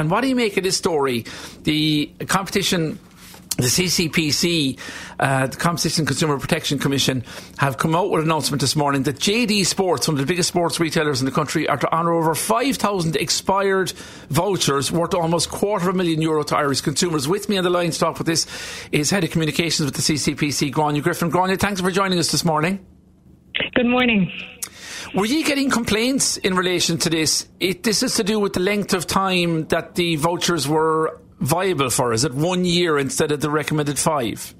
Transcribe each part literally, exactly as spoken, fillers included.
And what do you make of this story? The competition, the C C P C, uh, the Competition Consumer Protection Commission, have come out with an announcement this morning that J D Sports, one of the biggest sports retailers in the country, are to honour over five thousand expired vouchers worth almost quarter of a million euro to Irish consumers. With me on the line to talk with this is Head of Communications with the C C P C, Grania Griffin. Grania, thanks for joining us this morning. Good morning. Were you getting complaints in relation to this? It, this is to do with the length of time that the vouchers were viable for. Is it one year instead of the recommended five?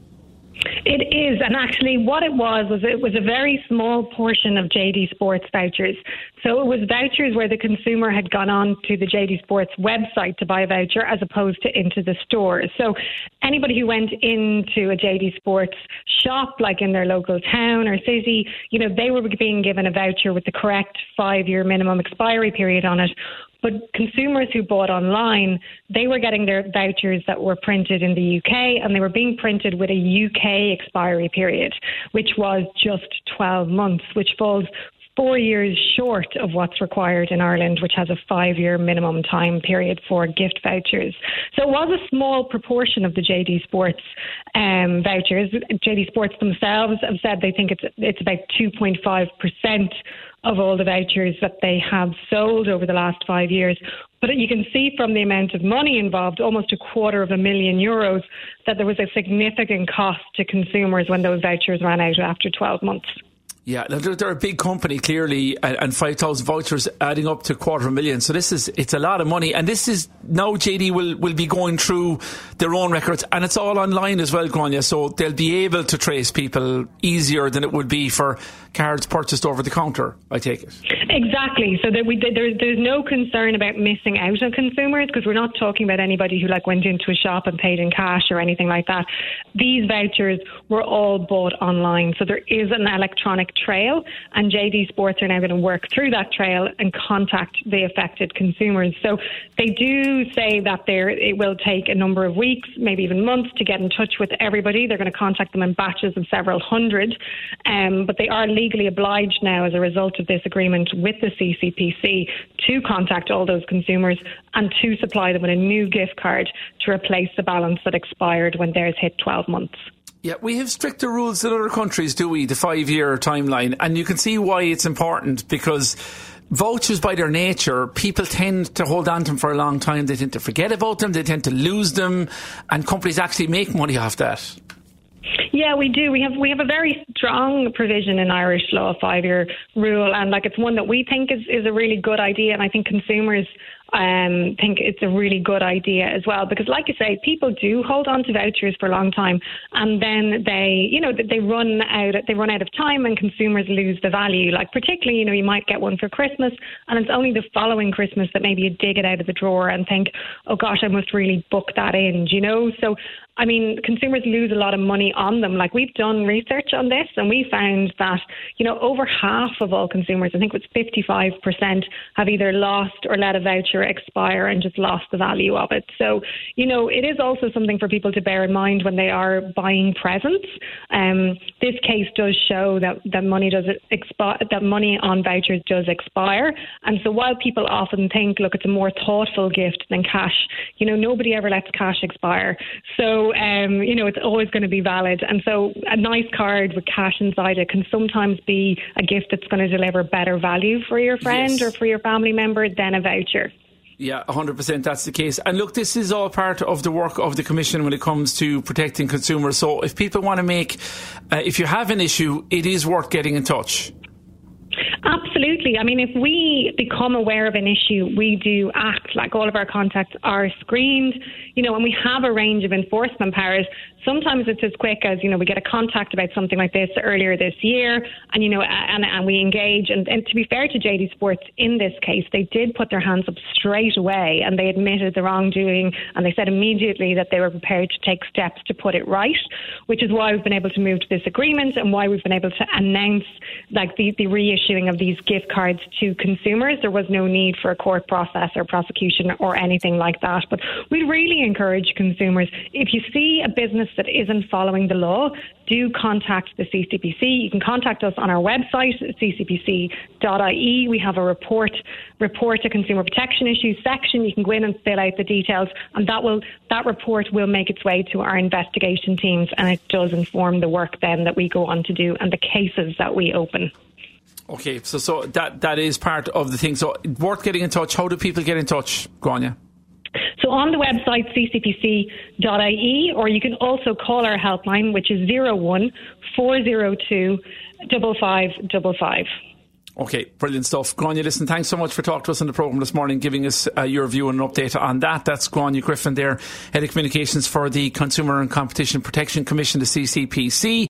It is, and actually what it was was it was a very small portion of J D Sports vouchers. So it was vouchers where the consumer had gone on to the J D Sports website to buy a voucher as opposed to into the stores. So anybody who went into a J D Sports shop, like in their local town or city, you know, they were being given a voucher with the correct five-year minimum expiry period on it. But consumers who bought online, they were getting their vouchers that were printed in the U K, and they were being printed with a U K expiry period, which was just twelve months, which falls four years short of what's required in Ireland, which has a five-year minimum time period for gift vouchers. So it was a small proportion of the J D Sports um, vouchers. J D Sports themselves have said they think it's it's about two point five percent of all the vouchers that they have sold over the last five years. But you can see from the amount of money involved, almost a quarter of a million euros, that there was a significant cost to consumers when those vouchers ran out after twelve months. Yeah, they're, they're a big company, clearly, and, and five thousand vouchers adding up to a quarter of a million. So this is, it's a lot of money. And this is, now J D will, will be going through their own records, and it's all online as well, Grania, so they'll be able to trace people easier than it would be for cards purchased over the counter, I take it. Exactly. So that we there, there's no concern about missing out on consumers, because we're not talking about anybody who like went into a shop and paid in cash or anything like that. These vouchers were all bought online, so there is an electronic trail, and J D Sports are now going to work through that trail and contact the affected consumers. So they do say that there it will take a number of weeks, maybe even months, to get in touch with everybody. They're going to contact them in batches of several hundred, um, but they are legally obliged now, as a result of this agreement with the C C P C, to contact all those consumers and to supply them with a new gift card to replace the balance that expired when theirs hit twelve months. Yeah, we have stricter rules than other countries, do we? The five-year timeline. And you can see why it's important, because vouchers, by their nature, people tend to hold on to them for a long time. They tend to forget about them. They tend to lose them. And companies actually make money off that. Yeah, we do. We have we have a very strong provision in Irish law, a five-year rule, and like it's one that we think is, is a really good idea, and I think consumers um, think it's a really good idea as well, because like you say, people do hold on to vouchers for a long time, and then they, you know, they run out they run out of time, and consumers lose the value. Like particularly, you know, you might get one for Christmas, and it's only the following Christmas that maybe you dig it out of the drawer and think, oh gosh, I must really book that in, you know. So I mean, consumers lose a lot of money on them. Like, we've done research on this, and we found that, you know, over half of all consumers, I think it was fifty-five percent, have either lost or let a voucher expire and just lost the value of it. So, you know, it is also something for people to bear in mind when they are buying presents. Um, this case does show that, that money does expire, that money on vouchers does expire. And so while people often think, look, it's a more thoughtful gift than cash, you know, nobody ever lets cash expire. So So, um, you know, it's always going to be valid. And so a nice card with cash inside it can sometimes be a gift that's going to deliver better value for your friend yes. or for your family member than a voucher. Yeah, one hundred percent that's the case. And look, this is all part of the work of the Commission when it comes to protecting consumers. So if people want to make, uh, if you have an issue, it is worth getting in touch. Absolutely. I mean, if we become aware of an issue, we do act. Like, all of our contacts are screened, you know, and we have a range of enforcement powers. Sometimes it's as quick as, you know, we get a contact about something like this earlier this year, and, you know, and, and we engage. And, and to be fair to J D Sports, in this case, they did put their hands up straight away, and they admitted the wrongdoing, and they said immediately that they were prepared to take steps to put it right, which is why we've been able to move to this agreement and why we've been able to announce, like, the, the reissuing of of these gift cards to consumers. There was no need for a court process or prosecution or anything like that. But we really encourage consumers, if you see a business that isn't following the law, do contact the C C P C. You can contact us on our website, c c p c dot i e. We have a report, report to consumer protection issues section. You can go in and fill out the details, and that will that report will make its way to our investigation teams, and it does inform the work then that we go on to do and the cases that we open. Okay, so so that that is part of the thing. So worth getting in touch. How do people get in touch, Grania? So on the website, c c p c dot i e, or you can also call our helpline, which is zero one four zero two five five five five. Okay, brilliant stuff. Grania, listen, thanks so much for talking to us on the programme this morning, giving us uh, your view and an update on that. That's Grania Griffin there, Head of Communications for the Consumer and Competition Protection Commission, the C C P C.